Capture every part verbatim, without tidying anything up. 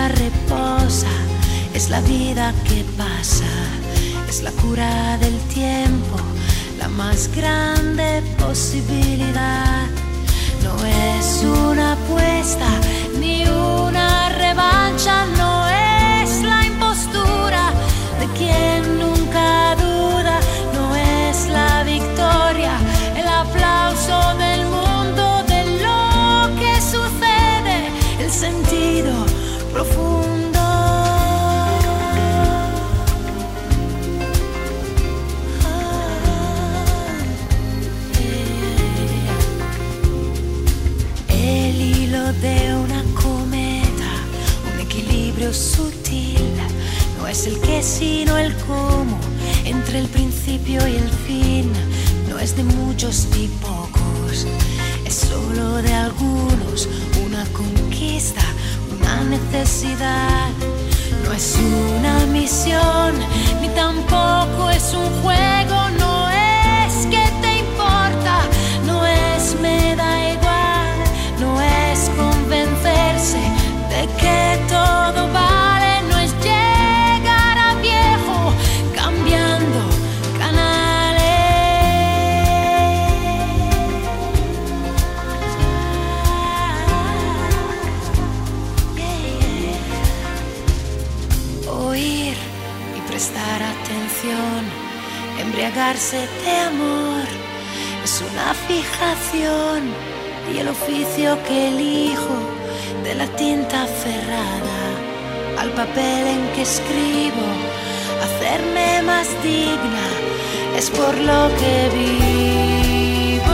nunca reposa, es la vida que pasa, es la cura del tiempo, la más grande posibilidad. No es una apuesta ni una revancha, no es la impostura de quien nunca duda, no es la victoria, el aplauso del mundo, de lo que sucede, el sentido profundo. De una cometa, un equilibrio sutil, no es el qué sino el cómo, entre el principio y el fin, no es de muchos ni pocos, es solo de algunos, una conquista, una necesidad, no es una misión, ni tampoco es un juego, no es que te importa, no es me da igual, no es convencerse de que todo vale, no es llegar a viejo cambiando canales. Yeah, yeah. Oír y prestar atención, embriagarse de amor, es una fijación. Y el oficio que elijo, de la tinta cerrada al papel en que escribo, hacerme más digna, es por lo que vivo.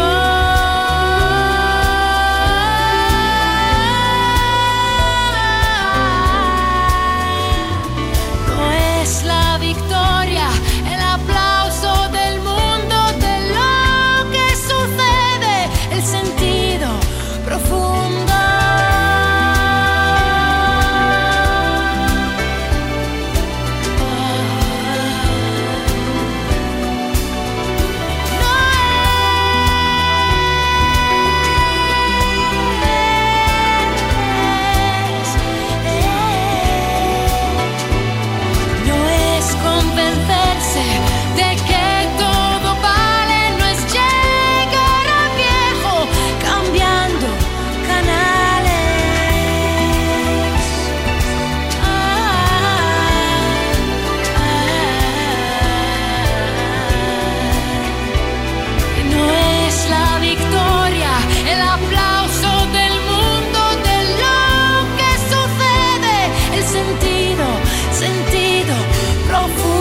No es la victoria, el aplauso del mundo, de lo que sucede, el sentido profundo. Sentido profundo.